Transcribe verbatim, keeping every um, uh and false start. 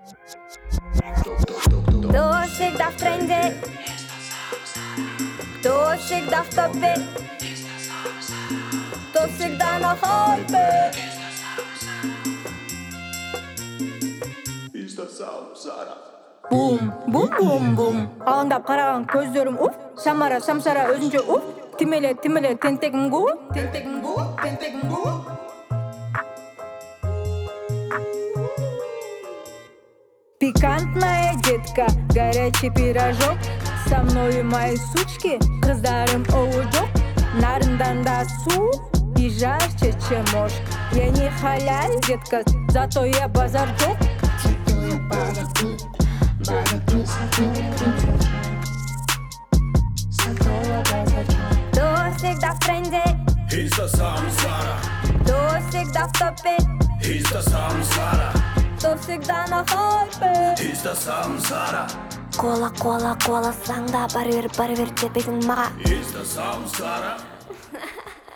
Кто всегда в тренде? Кто всегда в топе? Кто всегда на хайпе? Бум, бум, бум, бум. Алаңдап қараған көздерім уф. Самара, самсара өзінше уф. Тимеле, тимеле, тентегім гу. Тентегім гу, тентегім гу. Пикантная детка, горячий пирожок. Со мною мои сучки, қыздарым оудок. Нарындан да су, и жарче, чем мож. Я не халяль, детка, зато я базар жоқ. Кто всегда в тренде? He's the самсара. Кто всегда в топе? He's the самсара. Кто всегда на хайпе? He's the самсара. Кола, кола, кола, саңда бар бер, бар бер, жетпейсің маға. He's the самсара.